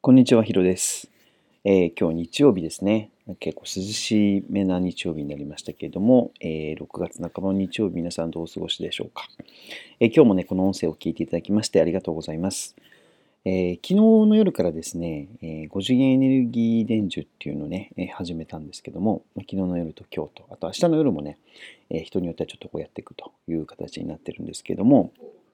こんにちは、ヒロです。今日日曜日ですね。結構涼しめな日曜日になりましたけれども、6月半ばの日曜日、皆さんどうお過ごしでしょうか。今日もね、この音声を聞いていただきましてありがとうございます。昨日の夜からですね、5次元エネルギー伝授っていうのをね、始めたんですけども、昨日の夜と今日と、あと明日の夜もね、人によってはちょっとこうやっていくという形になってるんですけども、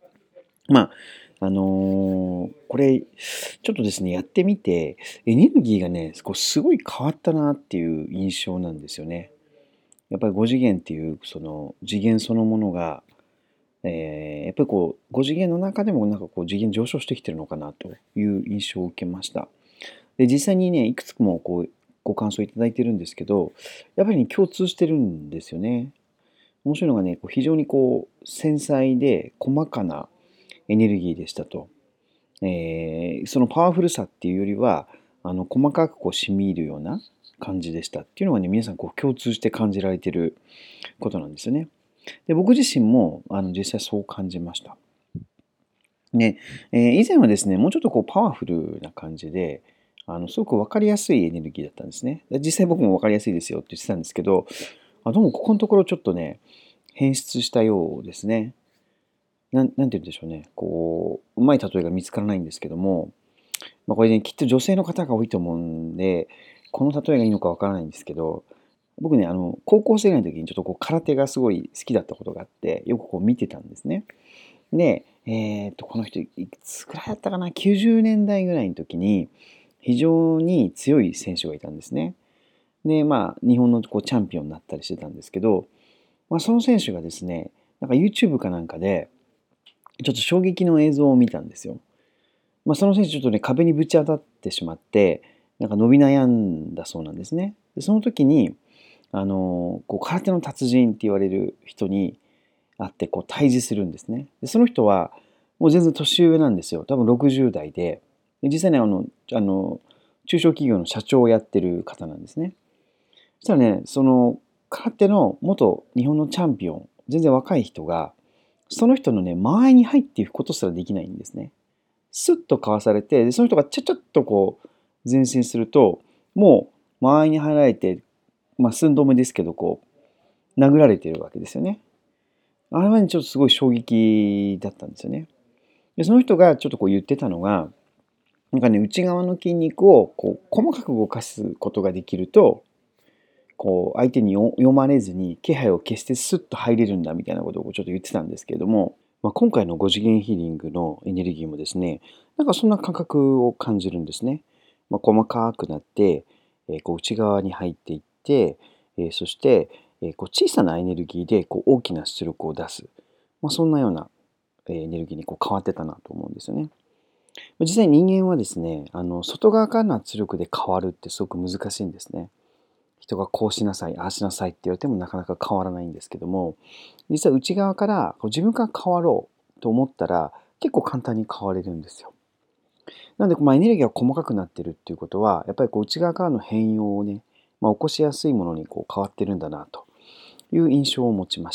これ、ちょっとですね、やってみて、エネルギーがね、こうすごい変わったなっていう印象なんですよね。やっぱり5次元っていう、その次元そのものが、やっぱりこう、5次元の中でもなんかこう次元上昇してきてるのかなという印象を受けました。で、実際にね、いくつもこう、ご感想いただいてるんですけど、やっぱりね、共通してるんですよね。面白いのがね、こう非常にこう、繊細で細かなエネルギーでしたと。そのパワフルさっていうよりは、細かくこう染み入るような感じでしたっていうのがね、皆さんこう共通して感じられてることなんですよね。で、僕自身も実際そう感じました。ね、以前はですね、もうちょっとこうパワフルな感じで、すごく分かりやすいエネルギーだったんですね。で実際僕も分かりやすいですよって言ってたんですけど、どうもここのところちょっとね、変質したようですね。なんて言うんでしょうね。こう、うまい例えが見つからないんですけども、これね、きっと女性の方が多いと思うんで、この例えがいいのかわからないんですけど、僕ね、高校生ぐらいの時にちょっとこう空手がすごい好きだったことがあって、よくこう見てたんですね。で、この人いくつくらいだったかな、90年代ぐらいの時に、非常に強い選手がいたんですね。で、日本のこうチャンピオンになったりしてたんですけど、その選手がですね、なんか YouTube かなんかで、ちょっと衝撃の映像を見たんですよ。その選手ちょっとね、壁にぶち当たってしまって、なんか伸び悩んだそうなんですね。で、その時に、こう空手の達人って言われる人に会って、こう対峙するんですね。で、その人は、もう全然年上なんですよ。多分60代で、で実際ね、中小企業の社長をやってる方なんですね。そしたらね、その空手の元日本のチャンピオン、全然若い人が、その人のね、間合いに入っていくことすらできないんですね。スッとかわされて、でその人がちゃちゃっとこう前進すると、もう間合いに入られて、寸止めですけど、こう殴られてるわけですよね。あれはね、ちょっとすごい衝撃だったんですよね。で、その人がちょっとこう言ってたのが、なんかね、内側の筋肉をこう細かく動かすことができると、こう相手に読まれずに気配を消してスッと入れるんだみたいなことをちょっと言ってたんですけれども、今回の5次元ヒーリングのエネルギーもですね、なんかそんな感覚を感じるんですね。細かくなって、こう内側に入っていって、そして、こう小さなエネルギーでこう大きな出力を出す。そんなようなエネルギーにこう変わってたなと思うんですよね。実際人間はですね、外側からの圧力で変わるってすごく難しいんですね。人がこうしなさい、ああしなさいって言われてもなかなか変わらないんですけども、実は内側からこう自分から変わろうと思ったら結構簡単に変われるんですよ。なので、エネルギーが細かくなってるっていうことは、やっぱりこう内側からの変容をね、起こしやすいものにこう変わってるんだなという印象を持ちました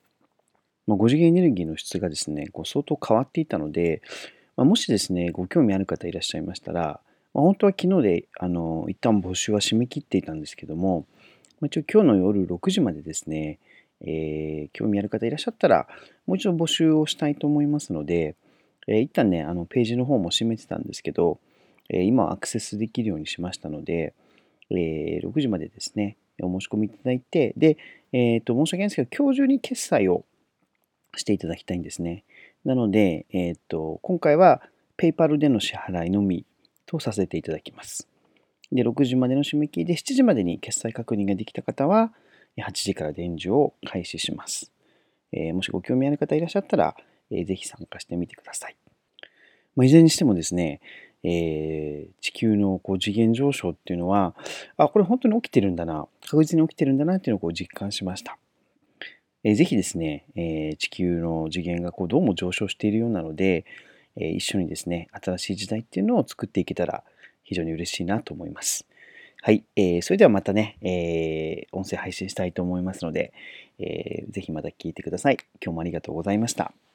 。5次元エネルギーの質がですね、こう相当変わっていたので、もしですね、ご興味ある方いらっしゃいましたら、本当は昨日で一旦募集は締め切っていたんですけども、一応今日の夜6時までですね、興味ある方いらっしゃったら、もう一度募集をしたいと思いますので、一旦ね、ページの方も閉めてたんですけど、今はアクセスできるようにしましたので、6時までですね、お申し込みいただいて、で、申し訳ないんですけど、今日中に決済をしていただきたいんですね。なので、今回は PayPal での支払いのみとさせていただきます。で、6時までの締め切りで7時までに決済確認ができた方は、8時から伝授を開始します。もしご興味ある方いらっしゃったら、ぜひ参加してみてください。いずれにしてもですね、地球のこう次元上昇っていうのは、これ本当に起きてるんだな、確実に起きてるんだなっていうのをこう実感しました。ぜひですね、地球の次元がこうどうも上昇しているようなので、一緒にですね、新しい時代っていうのを作っていけたら非常に嬉しいなと思います。はい、それではまたね、音声配信したいと思いますので、ぜひまた聞いてください。今日もありがとうございました。